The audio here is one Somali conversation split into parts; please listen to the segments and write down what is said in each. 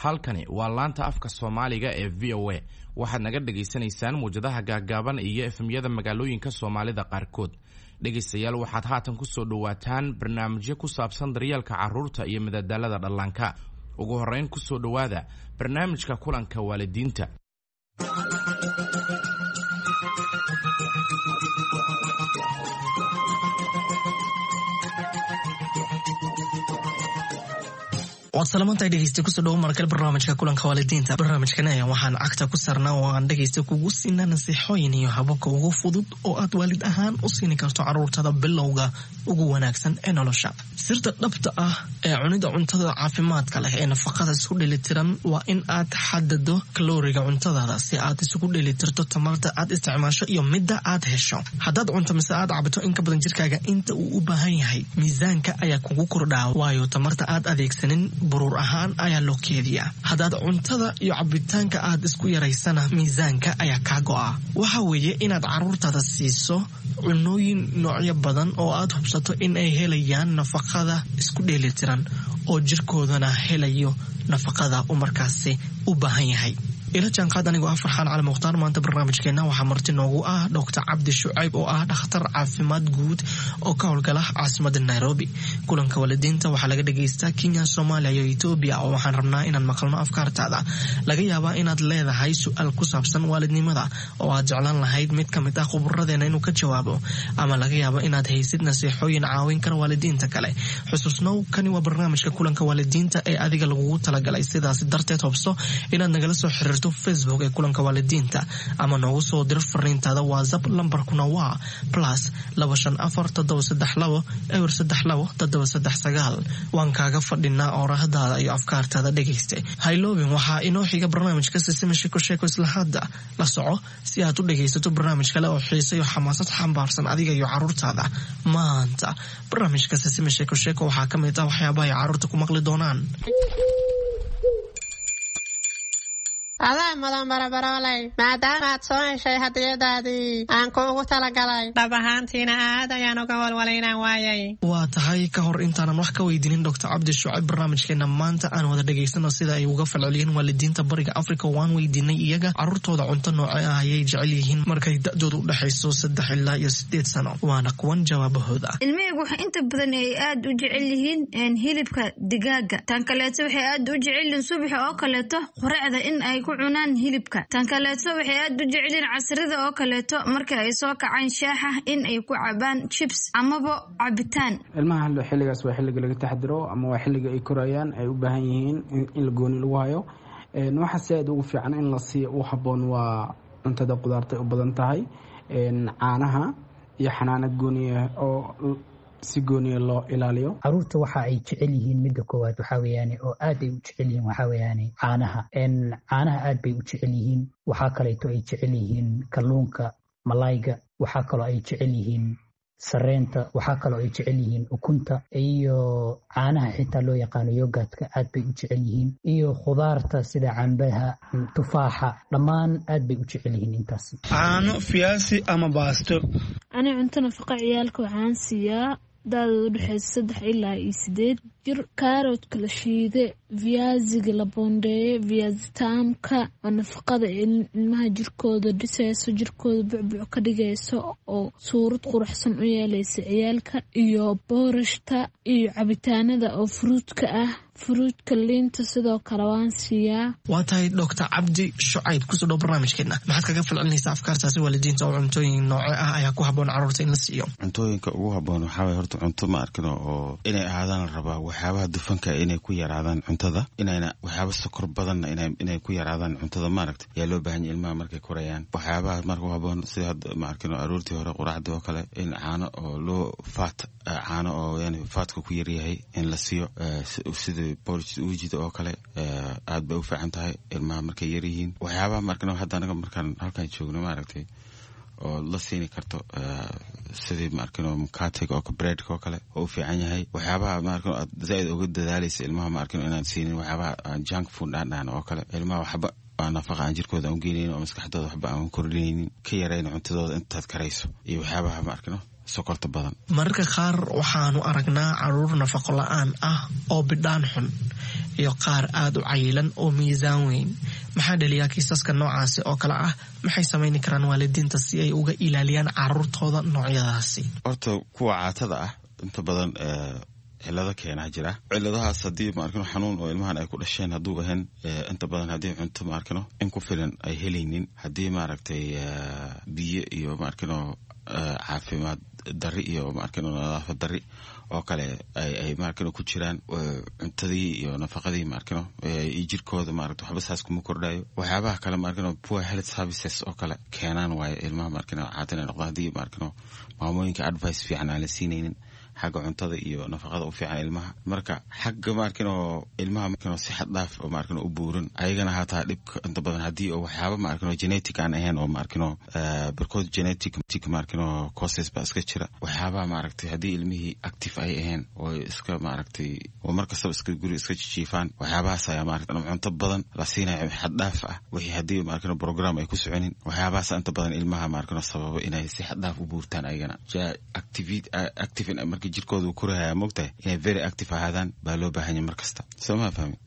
halkani waa laanta afka Soomaaliga ee VOA waxaad naga dhageysanaysaan muujadaha gaagaaban iyo efemyada magaalooyinka Soomaalida qaarkood dhageystayaal waxaad haatan ku soo dhawaataan barnaamijyo ku saabsan daryeelka carruurta iyo madadaalada dhallaanka ugu horeyn ku soo dhawaada barnaamijka kulanka waalidiinta salaamanta dhegeysta ku soo dhaw markale barnaamijka kulanka waalidiinta barnaamijkan ayaa waxaan cagta ku sarnaa oo aan dhegeysta kugu siinaa nasiixooyin iyo hababka ugu fudud oo aad waalid ahaan u siin karto carruurtada bilowga ugu wanaagsan ee nolosha sirta dhabta ah ee cunida cuntada caafimaadka leh ee nafaqada isku dheelitiran waa in aad xadado kalooriga cuntadaada si aad isugu dheelitirto tamarta aad isticmaasho iyo midda aad hesho haddaad cunto mise aad cabto in ka badan jirkaaga inta uu u baahan yahay miisaanka ayaa kugu kordhaa waayo tamarta aad adeegsanin buruur ahaan ayaa loo keediyaa haddaad cuntada iyo cabitaanka aad isku yaraysana miisaanka ayaa kaa go'a waxa weeye inaad carruurtaada siiso cunooyin noocyo badan oo aad hubsato in ay helayaan nafaqada isku dheelitiran oo jirkoodana helayo nafaqada uu markaasi u baahan yahay ila jaanqaad anigoo ah Farxaan Cali Mukhtaar maanta barnaamijkeena waxaa marti noogu ah Dr. Cabdi Shucayb oo ah dhakhtar caafimaad guud oo ka howlgala caasimadda Nairobi kulanka waalidiinta waxaa laga dhageystaa Kenya, Soomaaliya iyo Itoobiya oo waxaan rabnaa inaan maqalno afkaartaada laga yaabaa inaad leedahay su'aal ku saabsan waalidnimada oo aad jeclaan lahayd mid ka mid ah khubaradeena inuu ka jawaabo ama laga yaabo inaad haysid nasiixooyin caawin kara waalidiinta kale xusuusnow kani waa barnaamijka kulanka waalidiinta ee adiga lagugu talagalay sidaas darteed hubso inaad nagala soo xiriirto Facebook ee kulanka waalidiinta ama noogu soo dir fariintaada WhatsApp lambarkuna waa +25432 waan kaaga fadhinaa oorahdaada iyo afkaartaada dhegeyste hayloobin waxaa inoo xiga barnaamijka Sisima Sheeko isla hadda la soco si aad u dhegeysato barnaamij kale oo xiiso iyo xamaasad xambaarsan adiga iyo carruurtaada maanta barnaamijka Sisima Sheeko waxaa ka mid ah waxyaabaha ay carruurta ku maqli doonaan adaa madan barabarolay maadaamaad soo heshay hadiyadaadii aan kuugu talagalay dhab ahaantiina aad ayaan uga walwalaynaan waayay waa tahay ka hor intaanan wax ka weydiinin Dr. Cabdi Shucayb barnaamijkeena maanta aan wada dhageysano sida ay uga falceliyeen waalidiinta bariga Afrika waan weydiinay iyaga carruurtooda cunto noocee ah ayay jecel yihiin markay da'doodu u dhaxayso 3 ilaa 8 sano waana kuwan jawaabahooda ilmihii waxa inta badan ay aad u jecel yihiin hilibka digaaga tan kaleeto waxay aad u jecel yihiin subax oo kaleeto quraacda in ay ku cunaan hilibka tan kaleeto waxay aad u jecelin casrida oo kaleeto marka ay soo kacaan shaaxa in ay ku cabaan chips amaba cabitaan ilmaha xilligaas waa xilliga laga taxadiro ama waa xilliga ay korayaan ay u baahan yihiin in la gooni lagu hayo waxa si aad ugu fiican in la siiyo u haboon waa cuntada qudaarta u badan tahay caanaha iyo xanaanad gooniya oo si gooniya loo ilaaliyo carruurta waxa ay jecel yihiin midda koowaad waxa weeyaan oo aad ay u jecel yihiin waxa weeyaan caanaha aad bay u jecel yihiin waxa kale oo ay jecel yihiin kalluunka malayga waxa kale oo ay jecel yihiin sareenta waxa kale oo ay jecel yihiin ukunta iyo caanaha xitaa loo yaqaan yogurtka aad bay u jecel yihiin iyo khudaarta sida cambaha tufaaxa dhammaan aad bay u jecel yihiin intaas caano fiyaasi ama baasto ani cunto nafaqo ciyaalka waxaan siiyaa daadoodu dhaxaysa 3 ilaa 8 jir kaaroodka la shiide viaziga la bondeeye viazi taamka oo nafaqada ilmaha jirkooda dhisayso jirkooda bucbuc ka dhigayso oo suurad quruxsan u yeelaysa ciyaalka iyo boorashta iyo cabitaanada oo fruutka ah fruutka liinta sidoo kale waan siiyaa waa tahay Dr. Cabdi Shucayb ku soo dhaw barnaamijkeena maxaad kaga falcelinaysaa afkaartaasi waalidiinta oo cuntooyin noocee ah ayaa ku haboon carruurta in la siiyo cuntooyinka ugu haboon waxaa waye horta cunto ma arkino oo inay ahaadaan la rabaa waxyaabaha dufanka inay ku yaraadaan cuntada inayna waxyaaba sokor badanna inay ku yaraadaan cuntada maaragta yaa loo baahan yahay ilmaha markay korayaan waxyaabaha marka haboon sida hadda ma arkino aroortii hore quraacdii oo kale in caano oo loo caano oo yani faatka ku yar yahay in la siiyo sida porridge uujida oo kale aad bay u fiican tahay ilmaha markay yar yihiin waxyaabaha markano hadda anaga markaan halkan joogno maaragtay oo la siini karto sidii markano mkatiga oo breadka oo kale oo u fiican yahay waxyaabaha markano aad zaid uga dadaalaysa ilmaha markano inaan siinin waxyaabaha junk food dhaan oo kale ilmaha waxba nafaqa aan jirkooda u geynaynin oo maskaxdooda waxba aan kordhinaynin ka yarayna cuntadooda intaad karayso iyo waxyaabaha markano sokorta badan mararka qaar waxaanu aragnaa carruur nafaqo la'aan ah oo bidhaan xun iyo qaar aad u cayilan oo miisaan weyn. maxaa dhaliyaa kiisaska noocaasi oo kale ah? maxay samayni karaan waalidiinta si ay uga ilaaliyaan caruurtooda noocyadaasi? horta kuwa caatada ah inta badan cilado keenaa jira. ciladahaas haddii maarkino xanuun oo ilmahan ay ku dhasheen hadduu ahayn inta badan haddii cunto maarkino in ku filan ay helaynin, haddii maaragtay biyo iyo maarkino caafimaad dari iyo maarkino nadaafad dari oo kale ay maarkino ku jiraan, cuntadii iyo nafaqadii maarkino iyo jirkooda maaragtay waxba saas kuma kordhayo. waxyaabaha kale maarkino poor health services oo kale keenaan waaye ilmaha maarkino caatan ay noqdaan haddii maarkino maamooyinka advice fiican aan la siinaynin xagga cuntada iyo nafaqada u fiican ilmaha. marka xagga maarkino ilmaha maarkino si xad dhaaf oo maarkino u buuran ayagana hataa dhibka inta badan haddii oo waxyaaba maarkino genetic aan ahayn oo maarkino because genetic maarkino causes ba iska jira. waxyaabaha maaragtay haddii ilmihii active ay ahayn oo iska maaragtay oo markastaba iska guri iska jiifaan, waxyaabahaas ayaa maarkino cunto badan la siinayo xad dhaaf ah. wixii haddii maarkino program ay ku soconin, waxyaabahaas inta badan ilmaha maarkino sababa inay si xad dhaaf u buurtaan ayagana. active marka jirkooda uu koraya moogtahay inay very active ahaadaan baa loo baahan yahay markasta. soo ma fahmi?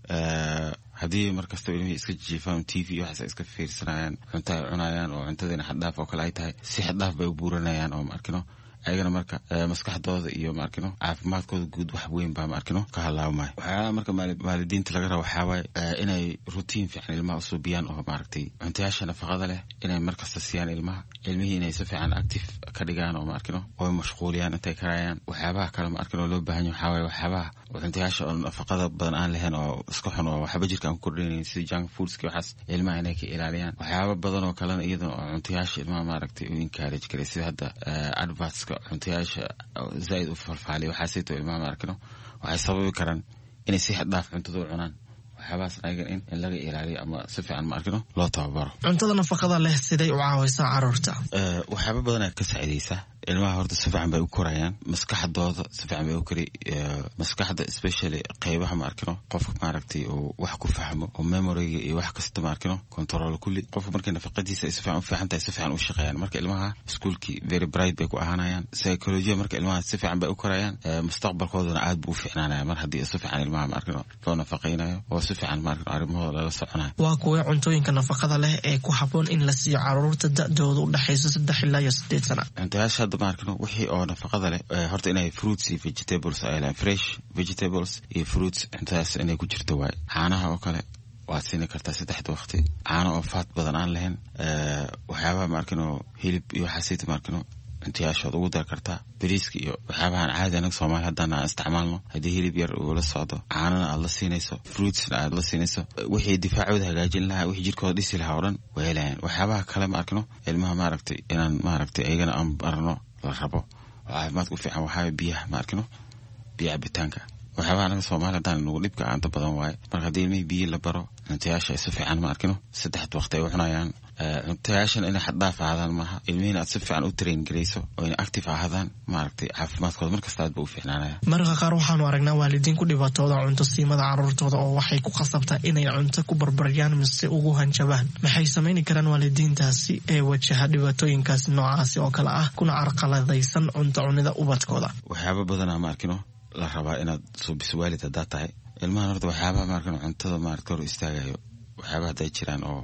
haddii markasta ilmihii iska jiifaan TV iyo waxaas iska fiirsanayaan, cunto ay cunayaan oo cuntadiina xad dhaaf oo kale ay tahay, si xad dhaaf bay u buuranayaan oo maarkino ayagana marka maskaxdooda iyo maarkino caafimaadkooda guud wax weyn baa maarkino ka halaawmaya. waxyaalaha marka waalidiinta laga rabo waxaa waaye inay routine fiican ilmaha u suubiyaan oo maaragtay cuntayaasha nafaqada leh inay markasta siiyaan ilmaha. ilmihii inay si fiican active ka dhigaan oo maarkino oo mashquuliyaan intay karayaan. waxyaabaha kale maarkino loo baahan yahay waxaa waaye waxyaabaha cuntayaasha oo nafaqada badan aan lahayn oo iska xun oo waxba jirka aan ku kordhinaynin sida junk foodska waxaas ilmaha inay ka ilaaliyaan. waxyaaba badan oo kalena iyadoo cuntayaasha ilmaha maaragtay u encourage karay sida hadda adverts cuntayaasha zaaid u falfaaliya waxaasayto ilmaha maarkino waxay sababi karaan inay si xad dhaaf cuntada u cunaan. waxyaabahaas ayagan in laga ilaaliyo ama si fiican maarkino loo tababaro. cuntada nafaqada leh siday u caawaysaa caruurta? waxyaaba badan aad ka saacidaysaa ilmaha. horta si fiican bay u korayaan, maskaxdooda si fiican bay u kori. maskaxda especially qaybaha maarkino qofka maaragtay oo wax ku fahmo oo memoryga iyo wax kasta maarkino control kulli. qofka markay nafaqadiisa ay si fiican u fiican tahay si fiican u shaqeeyaan. marka ilmaha iskuulkii very bright bay ku ahaanayaan. psychology marka ilmaha si fiican bay u korayaan, mustaqbalkoodana aad buu u fiicnaanaya mar haddii si fiican ilmaha maarkino loo nafaqeynayo oo si fiican maarkino arrimahooda lala soconayo. waa kuwa cuntooyinka nafaqada leh ee ku habboon in la siiyo caruurta da'dooda u dhaxayso 3 ilaa 8 sano? cuntayaasha hadda maarkino wixii oo nafaqada leh horta inay fruits iyo vegetables ay leeyihiin, fresh vegetables iyo fruits cuntayaas inay ku jirto waaye. caanaha oo kale waad siini kartaa 3 waqti, caano oo faat badan aan lahayn. waxyaabaha maarkino hilib iyo waxaasayta maarkino cuntayaashood ugu dar kartaa. bariiska iyo waxyaabahan caadi anaga Soomaali haddaan aan isticmaalno, haddii hilib yar uu la socdo, caanana aad la siinayso, fruitsna aad la siinayso, wixii difaacooda hagaajin lahaa, wixii jirkooda dhisi lahaa oo dhan way helayaan. waxyaabaha kale maarkino ilmaha maaragtay inaan maaragtay ayagana aan barno la rabo oo caafimaadka u fiican waxaa biyaha maarkino biyo cabitaanka. waxyaabaha anaga Soomaali haddaan nagu dhibka aanta badan waaye. marka haddii ilmihii biyo la baro, cuntayaasha ay si fiican maarkino 3 waqti ay u cunayaan. cuntayaashan inay xad dhaaf ahaadaan maaha. ilmihiina aad si fiican u train garayso oo inay active ahaadaan maaragtay caafimaadkooda markasta aad ba u fiicnaanaya. mararka qaar waxaanu aragnaa waalidiin ku dhibaatooda cunto siimada caruurtooda oo waxay ku qasabtaa inay cunto ku barbaryaan mise ugu hanjabaan. maxay samayni karaan waalidiintaasi ee wajaha dhibaatooyinkaas noocaasi oo kale ah kuna carqaladaysan cunto cunida ubadkooda? waxyaaba badanaa maarkino la rabaa inaad suubiso waalid haddaad tahay. ilmahan horta waxyaabaha maarkino cuntada maaragta hor istaagayo waxyaabaha hadday jiraan oo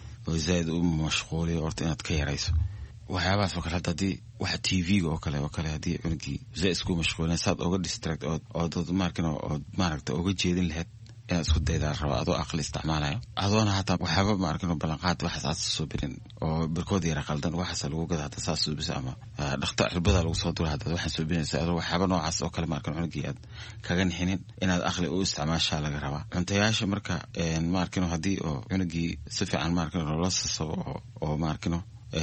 zaaid u mashquuliyo horta inaad ka yarayso. waxyaabahaas oo kale hadda haddii waxa TV-ga oo kale haddii cunugii zaaid isku mashquulin saad oga distract ood maarkino ood maaragta oga jeedin lahayd inaad isku daydaa rabaa adoo aqli isticmaalayo. adoona hataa waxyaaba maarkino ballanqaad waxaas aad soo birin oo birkood yara qaldan waxaas lagu gada hadda saas suubisa ama dhakhtar cirbada lagu soo dura hadda waxaan suubinaysa adoo waxyaaba noocaas oo kale maarkino cunugii aad kaga nixinin inaad aqli u isticmaashaa laga rabaa. cuntayaasha marka maarkino haddii oo cunugii si fiican maarkino loola sasabo oo maarkino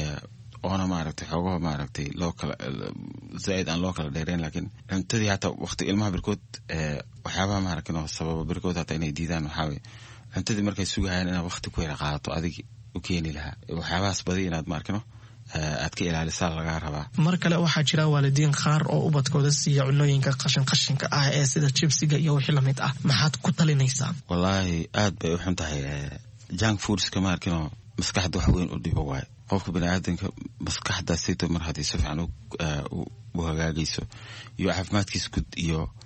oona maaragtay xoogaha maaragtay loo kala zaaid aan loo kala dheereen, laakiin cuntadii hataa waqti ilmaha birkood waxyaabaha maaragtino sababa birkood hataa inay diidaan waxaa weye cuntadii markay sugahayaan inaad waqti ku yara qaadato adigi u keeni lahaa. waxyaabahaas badi inaad maarkino aad ka ilaalisaa lagaa rabaa. mar kale waxaa jira waalidiin qaar oo ubadkooda siiya cunooyinka qashinka ah ee sida jibsiga iyo wixii lamid ah. maxaad ku talinaysaa? wallaahi aad bay u xun tahay. junk foodska maarkino maskaxda wax weyn u dhibo waaye. qofka baniaadanka maskaxda sida mar haddii si fiican u hagaagayso iyo caafimaadkiisa guud iyo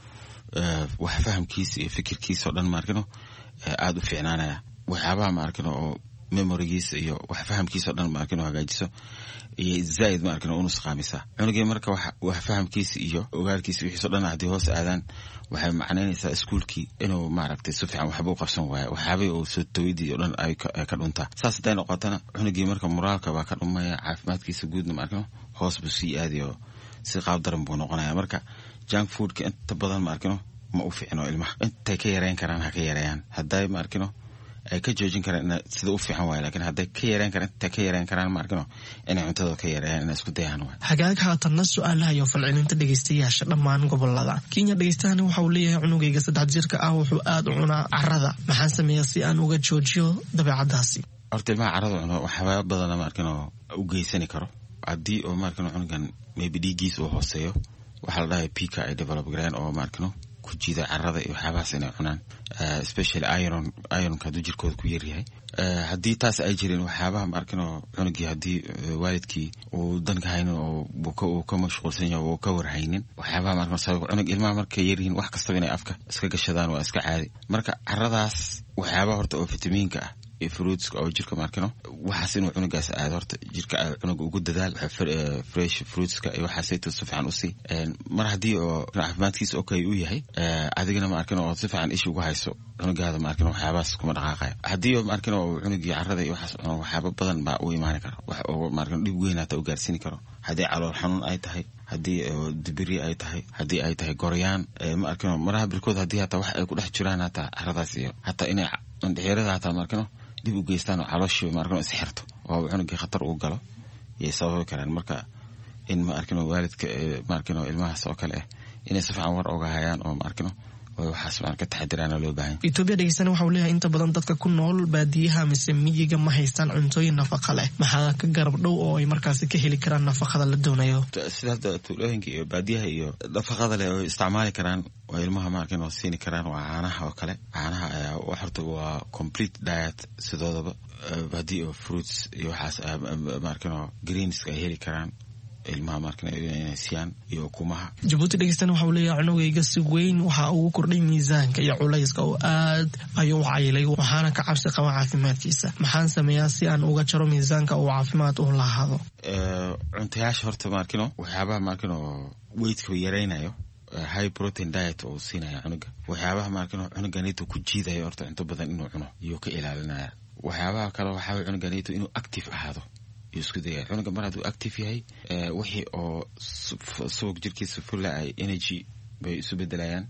wax fahamkiisa iyo fikirkiisa oo dhan ma arkino aad u fiicnaanaya waxyaabaha ma arkino oo memorygiisa iyo wax fahamkiisa oo dhan ma arkino hagaajiso iyo zaid ma arkino unus qaamisa cunugii marka wax fahamkiisa iyo ogaalkiisa wixiisa oo dhan haddii hoos aadaan waxay macnaynaysaa iskuulkii inuu maaragtay si fiican waxba u qabsan waayo waxyaabay uu soo tawidii oo dhan ay ka dhuntaa saas hadday noqotana cunugii marka moraalka baa ka dhumaya caafimaadkiisa guudna ma arkino hoos buu sii aadi oo si qaab daran buu noqonaya marka junk foodka inta badan ma arkino ma u fiicno ilmaha intay ka yareyn karaan ha ka yareeyaan hadday ma arkino ay ka joojin karaan sida u fiican waayo laakiin hadday ka yareyn karaan intay ka yareyn karaan ma arkino inay cuntada ka yareeyaan inay isku dayaan waayo hagaag haatanna su-aalaha iyo falcelinta dhegeystayaasha dhammaan gobolada Kenya dhegeystahan waxa uu leeyahay cunugayga 3 jirka ah wuxuu aad u cunaa carrada maxaan sameeyaa si aan uga joojiyo dabeecadaasi horta ilmaha carrada cuno waxyaaba badan ma arkino u geysani karo haddii oo ma arkino cunugan maybe dhiiggiisa uu hooseeyo waxaa la dhahay pika ay develop gareen oo ma arkino ku jiida carrada iyo waxyaabahaas inay cunaan especially ironka hadduu jirkooda ku yaryahay haddii taas ay jirin waxyaabaha ma arkino cunugii haddii waalidkii uu danka haynin oo uu ka mashquulsan yahay oo ka warhaynin waxyaabaha ma arkino sabab cunug ilmaha markay yaryihiin wax kastaba inay afka iska gashadaan waa iska caadi marka carradaas waxyaabaha horta oo fitamiinka ah iyo fruitska oo jirka ma arkino waxaas inuu cunugaas aad horta jirka cunuga ugu dadaal fresh fruitska iyo waxaasayto si fiican u sii mar haddii oo caafimaadkiisa okay u yahay adigana ma arkino oo si fiican ish ugu hayso cunugaada ma arkino waxyaabahaas kuma dhaqaaqaya haddii oo ma arkino cunugii carrada iyo waxaas cuno waxyaaba badan baa u imaani kara wax oo ma arkino dhib weyn hata u gaarsiini karo haddii calool xanuun ay tahay haddii dibiri ay tahay haddii ay tahay goryaan ma arkino maraha birkood haddii hata wax ay ku dhex jiraan hata carradaas iyo hata inay mandhixirada hata ma arkino dib u geystaan oo calooshii ma arkino isxirto oo cunugii khatar uu galo iyo sababi karaan marka in ma arkino waalidka ma arkino ilmahaas oo kale inay si fiican war oga hayaan oo ma arkino waxaas ma ka taxadiraan loo baahan Ethiopia dhegeysan waxa uu leeyahay inta badan dadka ku nool baadiyaha mise miyiga ma haystaan cuntooyin nafaqo leh maxaa ka garab dhow oo ay markaas ka heli karaan nafaqada la doonayo sida tuulooyinka iyo baadiyaha iyo nafaqada leh oo isticmaali karaan oo ilmaha ma arkino siini karaan waa caanaha oo kale caanaha ayaa horta waa complete diet sidoodaba baadiyo fruits iyo waxaas ma arkino greens ay heli karaan ilmaha markana inay siiyaan iyo kumaha Djibouti dhegeysan waxa uu leeyahay cunugayga si weyn waxa uu kordhay miisaanka iyo culayska oo aad ayuu caylay waxaana ka cabsi qaba caafimaadkiisa maxaan sameeyaa si aan uga jaro miisaanka oo caafimaad u lahaado cuntayaasha horta markino waxyaabaha markino weight-ka yareynayo high protein diet oo siinaya cunuga waxyaabaha markino cunuganito ku jiidayo horta cunto badan inuu cuno iyo ka ilaalinaya waxyaabaha kale waxa cunuganito inuu active ahaado isku dayay cunuga mar hadduu active yahay wixii oo subag jirkiisa fulla ay energy bay isu bedelayaan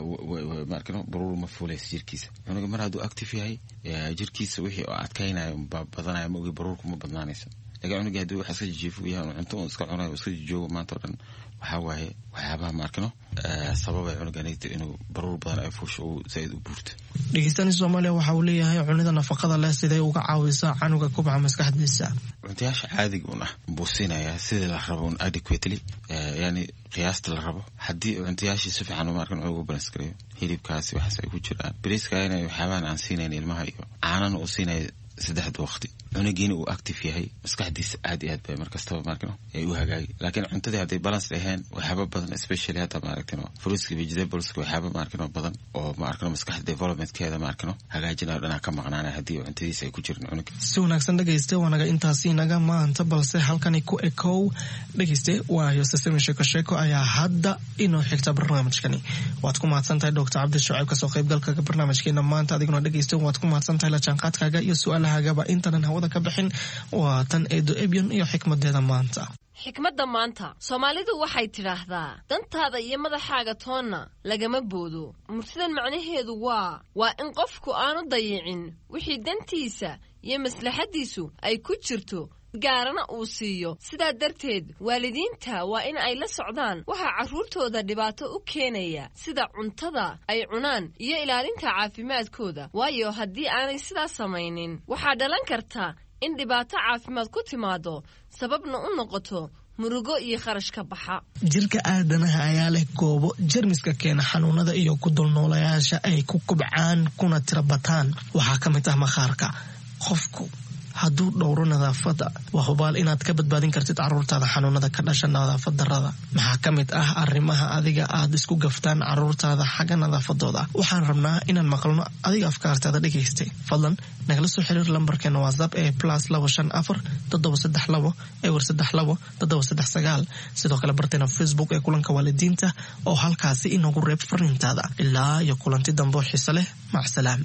waa markano baruur ma fuulays jirkiisa cunuga mar hadduu active yahay jirkiisa wixii oo adkaynayo badanaya ma ogi baruurku ma badnaanaysa laakiin cunuga hadduu wax iska jijiifo yahay cunto uu iska cunayo iska joogo maanta oo dhan waxaa waaye waxyaabaha markano sababay cunuganayto inuu baruur badan ay fuusho uu zaid u buurto dhegeystaani Soomaaliya waxa uu leeyahay cunida nafaqada leh sidee uga caawisaa canuga kubca maskaxdiisa cuntayaasha caadiga ah buusinaya sida la rabo adequately yani qiyaasta la rabo haddii cuntayaashii si fiican uma arkan ugu balance gareeyo hilibkaasi waxaas ay ku jiraan bariiska inay waxyaabahan aan siinayn ilmaha iyo caanana uu siinayo 3 waqti cunugiina uu active yahay maskaxdiisa aad iyo aad bay markastaba markano ay u hagaagi laakiin cuntadii hadday balance lahayn waxyaaba badan especially hata maaragtino fruits vegetables waxyaaba maarkano badan oo maarkano maskaxda developmentkeeda maarkano hagaajinayo dhanaa ka maqnaanay haddii cuntadiisa ay ku jirin cunug si wanaagsan dhegeyste waanaga intaasi naga maanta balse halkani ku ekow dhegeyste waayo Sesame Sheeko ayaa hadda inoo xigta barnaamijkani waad ku mahadsantahay Dr. Cabdi Shucayb kasoo qaybgalka barnaamijkeena maanta adiguna dhegeyste waad ku mahadsantahay la jaanqaadkaaga iyo su'aalahaaga intanan hawada ka bixin waa tan Eedo Ebion iyo xikmadeeda maanta xikmadda maanta Soomaalidu waxay tiraahdaa dantaada iyo madaxaaga toonna lagama boodo murtidan macnaheedu waa in qofku aanu dayicin wixii dantiisa iyo maslaxadiisu ay ku jirto gaarana uu siiyo sidaa darteed waalidiinta waa in ay la socdaan waxa carruurtooda dhibaato u keenaya sida cuntada ay cunaan iyo ilaalinta caafimaadkooda waayo haddii aanay sidaas samaynin waxaa dhalan karta in dhibaato caafimaad ku timaado sababna u noqoto murugo iyo kharash ka baxa jirka aadanaha ayaa leh goobo jarmiska keena xanuunada iyo ku dulnoolayaasha ay ku kubcaan kuna tirabataan waxaa ka mid ah maqaarka qofku hadduu dhowro nadaafadda waa hubaal inaad ka badbaadin kartid carruurtaada xanuunada ka dhasha nadaafad darrada. maxaa ka mid ah arrimaha adiga aad isku gaftaan carruurtaada xagga nadaafadooda? waxaan rabnaa inaan maqalno adiga afkaartaada dhegaystay. fadlan nagala soo xiriir lambarkeena whatsapp ee +254 732 ewer 32 sidoo kale barteena Facebook ee kulanka waalidiinta oo halkaasi inagu reeb fariintaada. ilaa iyo kulanti dambe xiiso leh. mac salaam.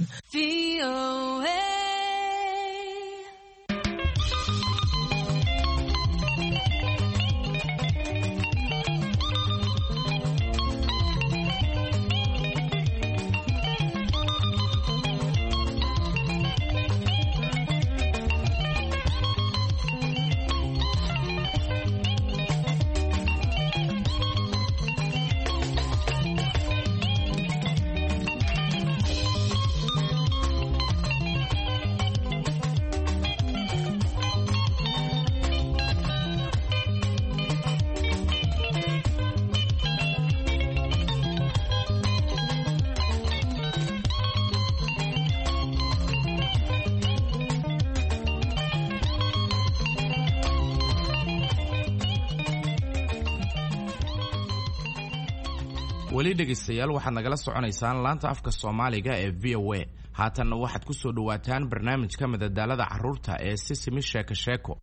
weli dhegaystayaal waxaad nagala soconaysaan laanta afka Soomaaliga ee VOA. haatanna waxaad ku soo dhawaataan barnaamijka madadaalada carruurta ee Sisimi Sheeko Sheeko.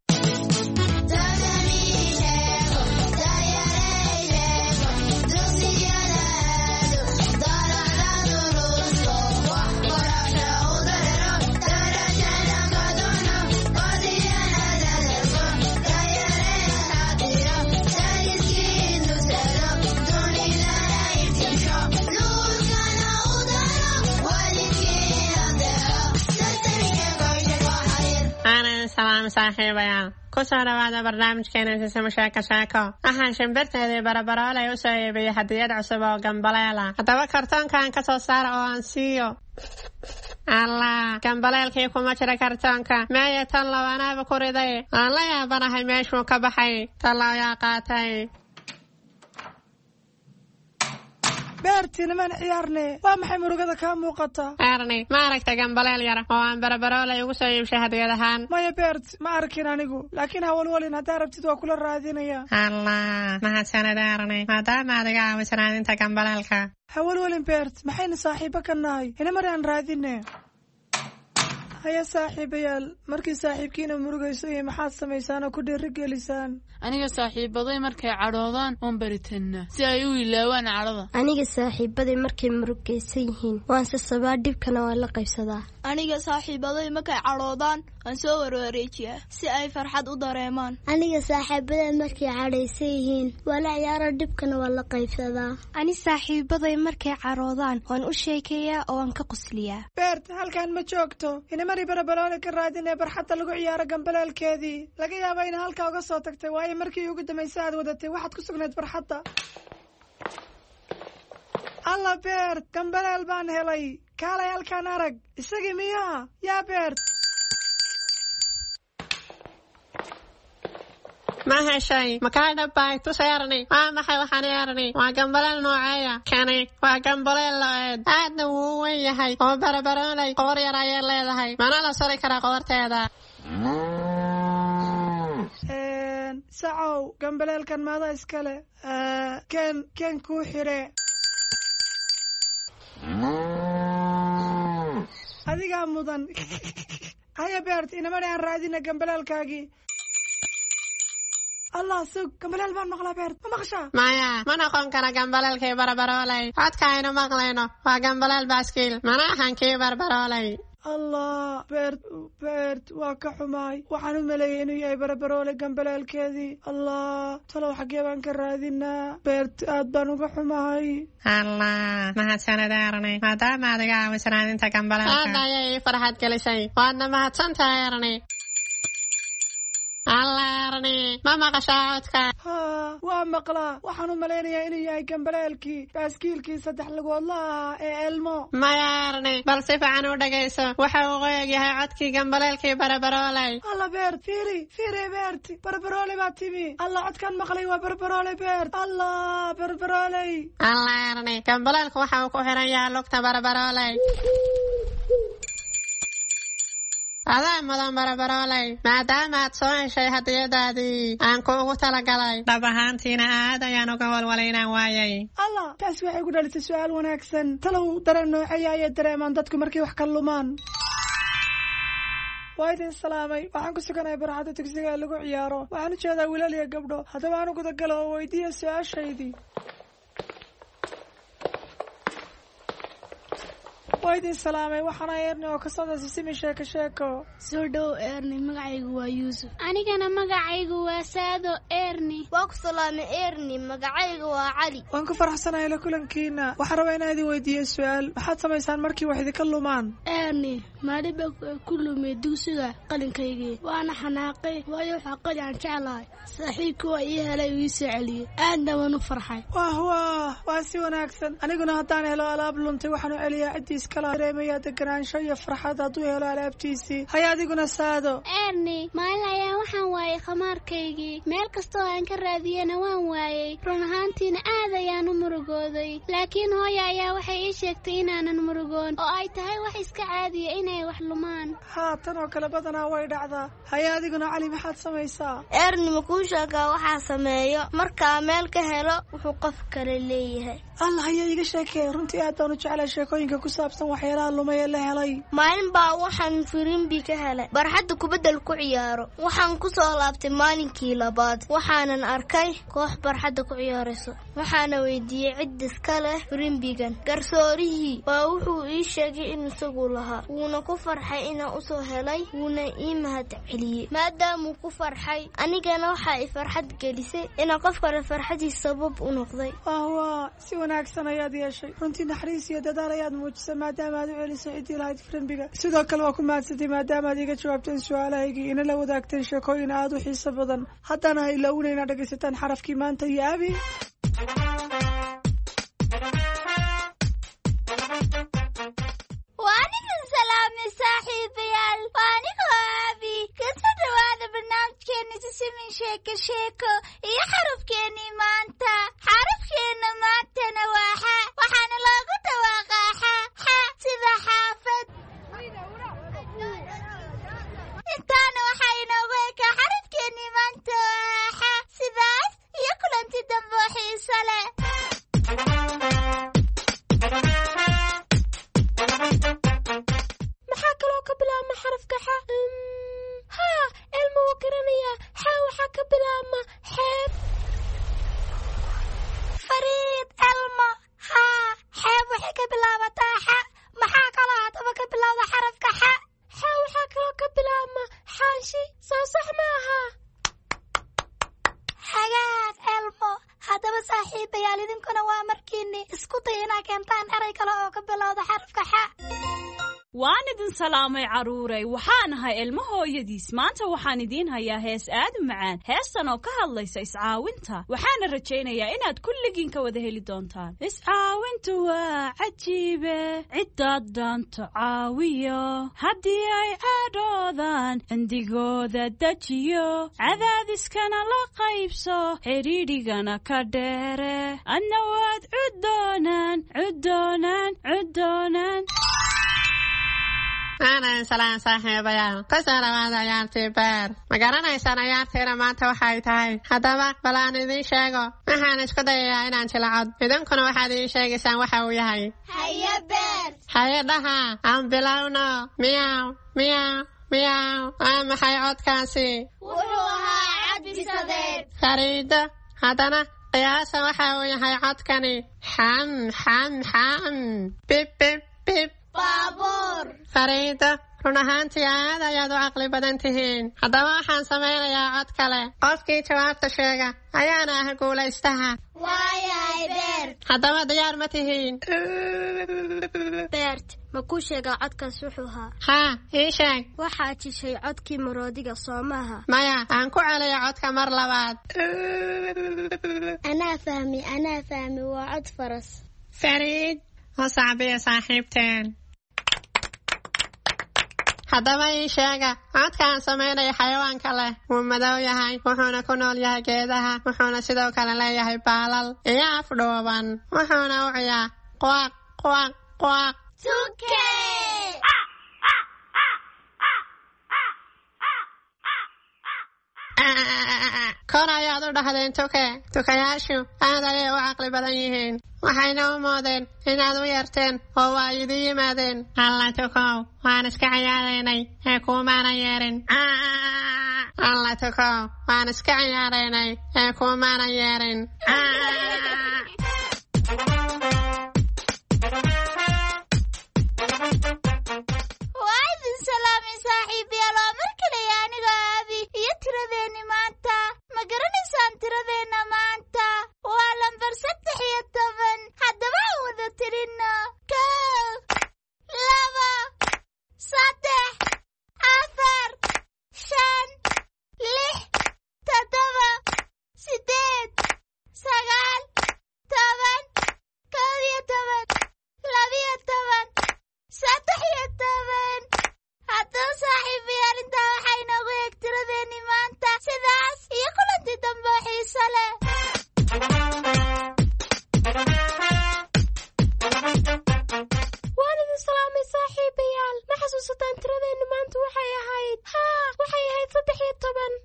saaxiibayaal ku soo dhawaada barnaamijkeena Sisimi Sheeko Sheeko. waxaan shimbirteedii barabaroolay u soo iibiyey hadiyad cusub oo gambaleela. haddaba kartoonkan ka soo saara oo aan siiyo. allah, gambaleelkii kuma jira kartoonka. meeya tan labanaaba ku riday. aan la yaabanahay meeshuu ka baxay. tallaa yaa qaatay. beertina man ciyaarne waa maxay murugada ka muuqata? Erni, ma aragtay gambaleel yar oo aan barabaroolay ugu soo iibshay hadiyad ahaan? maya beert, ma arkin anigu, laakiin hawalwalin haddaa rabtid waa kula raadinaya. allah, mahadsanid Erni, maadaama adiga aawisan raadinta gambaleelka. hawalwalin beert, maxayna saaxiibo ka nahay? ina mari aan raadine. haya saaxiibayaal, markii saaxiibkiina murugayso iyo maxaad samaysaan oo ku dhiirigelisaan? aniga saaxiibaday markay cadhoodaan waan baritanaa si ay u ilaawaan cadhada. aniga saaxiibaday markay murugaysan yihiin waan sasabaa, dhibkana waan la qaybsadaa. aniga saaxiibaday markay cadhoodaan waan soo warwareejiyaa si ay farxad u dareemaan. aniga saaxiibaday markay cadhaysan yihiin waa la ciyaara, dhibkana waan la qaybsadaa. ani saaxiibaday markay cadhoodaan waan u sheekeeyaa oo waan ka qosliyaa. beert, halkaan ma joogto. inamari barabaroole ka raadinee barxadda lagu ciyaaro gambaleelkeedii. laga yaaba ina halkaa uga soo tagtay, waayo markii ugu dambaysa aad wadatay waxaad ku sugnayd barxadda. alla beert, gambaleel baan helay. kaalay halkaan arag. isagii miyaa? yaa beert. ma heshay? makaa dhabbay tus Erni. waa maxay waxaan Erni? waa gambaleel nooceeya? kani waa gambaleel lo-eed. aadna wuu u weyn yahay oo barabaroolay qoor yar ayay leedahay. mana la suri karaa qoorteeda. sacow, gambaleelkan maada iskale? ken kuu xire. adigaa mudan. haya beert, inamari aan raadina gambaleelkaagii. allah, sug, gambaleel baan maqlaa beert. ma maqashaa? maya, ma noqon kara gambaleelkii barabaroolay. codka aynu maqlayno waa gambaleel baaskiil, mana ahan kii barabaroolay. allah, beert waa ka xumaay. waxaan u maleeyay inuu yahay barabaroole gambaleelkeedii. allah, talow xaggee baan ka raadinaa? beert, aad baan uga xumahay. allah, mahadsanid Erni, maadaama adiga aawisan raadinta gambaleelka. aad ayay ii farxad gelisay. waadna mahadsantahay Erni. alla Erni, ma maqashaa codka? waa maqlaa. waxaan u malaynayaa inuu yahay gambaleelkii baaskiilkii 3 lugoodla ahaa ee elmo. maya Erni, bal si fiican u dhagayso. waxa uu qoyag yahay codkii gambaleelkii barabaroolay. alla beert, fiiri beert, barabaroole baa timi. alla, codkaan maqlay waa barabaroole beert. allah, barabarooley. alla Erni, gambaleelku waxa uu ku xiran yahay lugta barabaroolay. adaa mudan barabaroolay maadaama aad soo heshay hadiyadaadii aan kuugu talagalay dhab ahaantiina aad ayaan uga walwalaynaan waayay allah taas waxay ku dhalisay su-aal wanaagsan talow dareen noocaya ayay dareemaan dadku markay wax ka lumaan waa idin salaamay waxaan ku suganahay barxadda dugsiga ee lagu ciyaaro waxaan u jeedaa wiilal iyo gabdho haddaba aan u gudagalo oo weydiiya su-aashaydii waa idin salaamay waxaana erni oo ka socda sisimi sheeko soo dhow erni magacaygu waa yuusuf anigana magacaygu waa saado erni waa ku salaamay erni magacaygu waa cali waan ku faraxsanahay la kulankiina waxaan rabaa inaan idin weydiiyo su-aal maxaad samaysaan markii wax idinka lumaan erni maadhiba ku lumay dugsiga qalinkaygii waana xanaaqay waayo waxaa qali aan jeclahay saaxiibkii waa ii helay uu ii soo celiyey aadna waan u farxay waa si wanaagsan aniguna haddaan helo alaab luntay waxaan u celiyaa ciddiis kala dareemaya deganaansho iyo farxad hadduu helo alaabtiisii haya adiguna saado erni maalin ayaan waxaan waayay khamaarkaygii meel kastoo aan ka raadiyana waan waayey run ahaantiina aad ayaan u murugooday laakiin hooya ayaa waxay ii sheegtay inaanan murugoon oo ay tahay wax iska caadiya inay wax lumaan tan oo kale badanaa way dhacdaa haya adiguna cali maxaad samaysaa erni makuu sheegaa waxaa sameeyo markaa meel ka helo wuxuu qof kale leeyahay allah haya iga sheekee runtii aad baan u jeclay sheekooyinka ku saabsan waxyaalaha lumay ee la helay maalin baa waxaan firimbi ka helay barxadda kubadda ku ciyaaro waxaan ku soo laabtay maalinkii labaad waxaanan arkay koox barxadda ku ciyaarayso waxaana weydiiyey cid iska leh firimbigan garsoorihii waa wuxuu ii sheegay in isagu lahaa wuuna ku farxay inaan u soo helay wuuna ii mahad celiyey maadaamuu ku farxay anigana waxaa i farxad gelisay inaan qof kale farxadiis sabab u noqday si wanaagsan ayaad yeeshay runtii naxariis iyo dadaal ayaad muujisay maadaama aad u celisay ciddii lahayd firimbiga sidoo kale waa ku mahadsantay maadaama aad iga jawaabteen su-aalahaygii ina la wadaagteen sheekooyin aad u xiiso badan haddana ha ilaawina inaad dhegaysataan xarafkii maanta iyo abi waanigan salaamay saaxiibayaal waanigoo abi kasoo dhawaada barnaamijkeena sisimin sheeko iyo xarafkeenii maanta xarafkeena maantana waa xa waxaana loogu dhawaaqaa xa sida xaafad intaana waxaa inoogu ekaa xarafkeenii maanta waa xa sidaas iyo kulanti dambe oo xiiso leh maxaa kaloo ka bilaabma xarafka xa elma wuu garanayaa xa waxaa ka bilaabma xeeb fariid elmo xeeb waxay ka bilaabataa xa maxaa kaloo haddaba ka bilowda xarafka xa waxaa kaloo ka bilaabma xaashi soo sax ma aha xagaag elmo haddaba saaxiibayaal idinkuna waa markiini isku day inaa keentaan eray kale oo ka bilowda xarafka xa waan idin salaamay carruuray waxaan ahay ilmo hooyadiis maanta waxaan idiin hayaa hees aad u macaan heestan oo ka hadlaysa iscaawinta waxaana rajaynayaa inaad kulligiin ka wada heli doontaan iscaawintu waa cajiibe ciddaad dhaanto caawiyo haddii ay caadhoodaan cindigooda dejiyo cadaadiskana la qaybso xidhiidhigana ka dheere adna waad cuddoonaan aanan salaan saaxiibayaal kasoo dhawaada ciyaartii beer ma garanaysaan ciyaartiina maanta waxay tahay haddaba bal aan idiin sheego waxaan isku dayayaa inaan jilcod idinkuna waxaad ii sheegaysaan waxa uu yahay haye beer haye dhaha aan bilowno miyaw waa maxay codkaasi wuxuu ahaa cabdisadeed fariido haddana qiyaasa waxa uu yahay codkani xam bib baabuur fariido run ahaantii aad ayaad u caqli badan tihiin haddaba waxaan samaynayaa cod kale qofkii jawaabta sheega ayaana ah guulaystaha waayahay beert haddaba diyaar ma tihiin beert ma kuu sheegaa codkaas wuxuu ahaa haa ii sheeg waxaad jishay codkii maroodiga soo maaha maya aan ku celiyo codka mar labaad anaa fahmi waa cod faras fariid oo sacbiya saaxiibteen haddaba ii sheega codkaan samaynaya xayawaanka leh wuu madow yahay wuxuuna ku nool yahay geedaha wuxuuna sidoo kale leeyahay baalal iyo afdhuuban wuxuuna u ciyaa quaq tuke kor ayaad u dhahdeen tuke tukayaashu aad ayay u caqli badan yihiin waxayna u moodeen inaad u yeerteen oo waa idin yimaadeen alla tukow waan iska ciyaaraynay ee kuumaana yeerin alla tukow waan iska ciyaaraynay ee kuumaana yeerin waa idin salaamay saaxiibayaal waa mar kale aniga Abi iyo tiradeeni maanta ma garanaysaan tiradeenna maanta waa lambar 13 haddaba aan wada tirino 1 2 3 4 5 6 7 8 9 10 haddaba saaxiibayaal intaa waxay noogu eeg tiradeeni maanta sidaas iyo kulanti dambe oo xiiso leh waan idin salaamay saaxiibayaal ma xasuusataan tiradeeni maanta waxay ahayd 13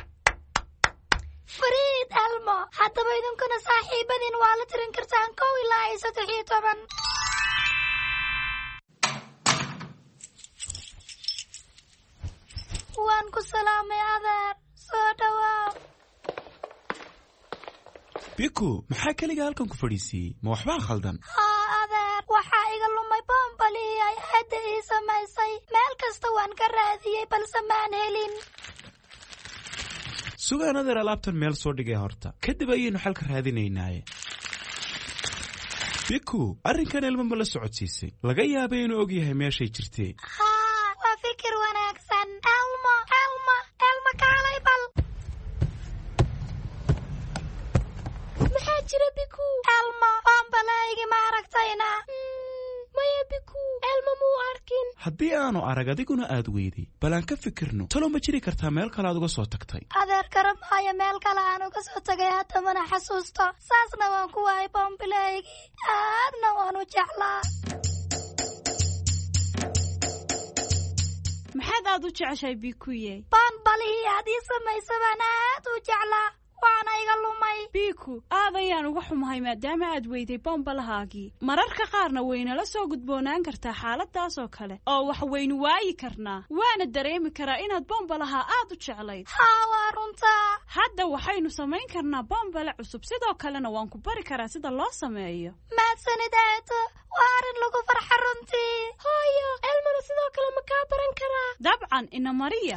fariid almo haddaba idinkuna saaxiibadiin waa la tirin kartaan 1 ilaa 13 waan ku salaamay adeer soo dhawaa biku maxaa keliga halkan ku fadhiisiyey ma waxbaa khaldan adeer waxaa iga lumay boombalii ay aadda ii samaysay meel kasta waan ka raadiyey balse maan helin sugaan adeer alaabtan meel soo dhigay horta kadib ayaynu xalka raadinaynaaye biku arrinkan ilmo ma la socodsiisay laga yaabay inuu og yahay meeshay jirtee waa fikir wanaagsan elmo kaalay bal maxaa jira biku elmo boombalaygi ma aragtayna maya biku elmo muu arkin haddii aanu arag adiguna aad weyday bal aan ka fikirno talo ma jiri kartaa meel kale aad uga soo tagtay adeer garab maayo meel kale aan uga soo tagay hadda mana xasuusto saasna waan ku waayay boombalaygi aadna waan u jeclaa maxaad aad u jeceshahay bikuye boombalihii aad ii samaysay baan aad u jeclaa waana iga lumay biku aad ayaan uga xumahay maadaama aad weyday bombalahaagii mararka qaarna waynala soo gudboonaan kartaa xaaladaas oo kale oo wax waynu waayi karnaa waana dareemi karaa inaad bombalaha aad u jeclayd waa runtaa hadda waxaynu samayn karnaa bombale cusub sidoo kalena waan ku bari karaa sida loo sameeyo mahadsanid eedo waa arrin lagu farxa runtii hooyo elmana sidoo kale ma kaa baran karaa dabcan ina mariya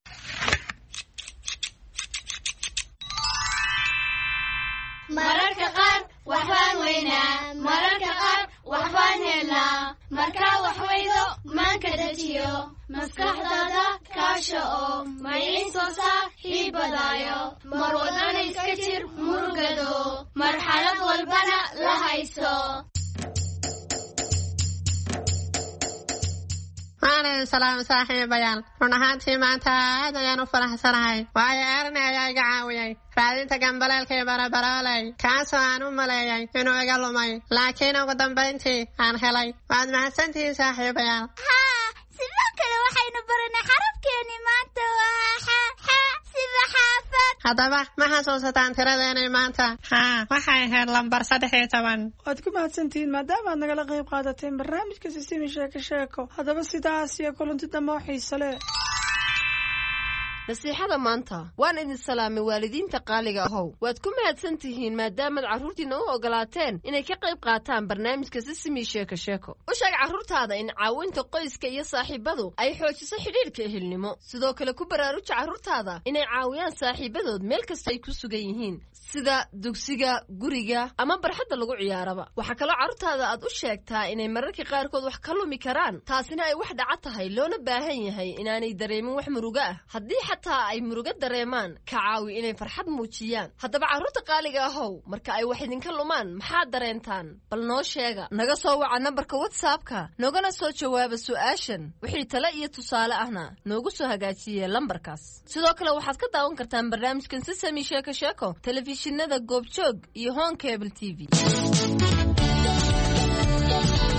mararka qaar waxbaan weynaa mararka qaar waxbaan helnaa markaa wax weydo maanka dejiyo maskaxdaada kaasha oo maciin soo hiibadaayo mar walbana iska jir murugado marxalad walbana la hayso maalin salaam saaxiibayaal run ahaantii maanta aad ayaan u faraxsanahay waayo Ernie ayaa iga caawiyey raadinta gambaleelkii barabarooley kaasoo aan u maleeyay inuu iga lumay laakiin ugu dambayntii aan helay waad mahadsantihiin saaxiibayaal sidoo kale waxaynu baranay xarafkeeni maanta waa sida xaafad haddaba ma xasuusataan tiradeenay maanta waxay ahayd lambar 13 waad ku mahadsantihiin maadaama aad nagala qayb qaadateen barnaamijka Sisimi sheeko haddaba sidaas iyo kulanti dambe oo xiiso leh nasiixada maanta waan idin salaamay waalidiinta qaaliga ahow waad ku mahadsantihiin maadaama carruurtiina u ogolaateen inay ka qayb qaataan barnaamijka Sisimi sheeko u sheeg carruurtaada in caawinta qoyska iyo saaxiibadu ay xoojiso xidhiidhka ehelnimo sidoo kale ku baraaruji carruurtaada inay caawiyaan saaxiibadood meel kasta ay ku sugan yihiin sida dugsiga guriga ama barxadda lagu ciyaaraba waxa kale carruurtaada aad u sheegtaa inay mararka qaarkood wax ka lumi karaan taasina ay wax dhaca tahay loona baahan yahay inaanay dareemin wax murugo ah haddii xataa ay murugo dareemaan ka caawi inay farxad muujiyaan haddaba carruurta qaaliga ahow marka ay wax idinka lumaan maxaad dareentaan bal noo sheega naga soo waca nambarka WhatsApp-ka nogana soo jawaaba su'aashan wixii tale iyo tusaale ahna noogu soo hagaajiyee lambarkaas sidoo kale waxaad ka daawan kartaan barnaamijkan Sisimi sheeko telefishinada Goobjoog iyo Home Cable TV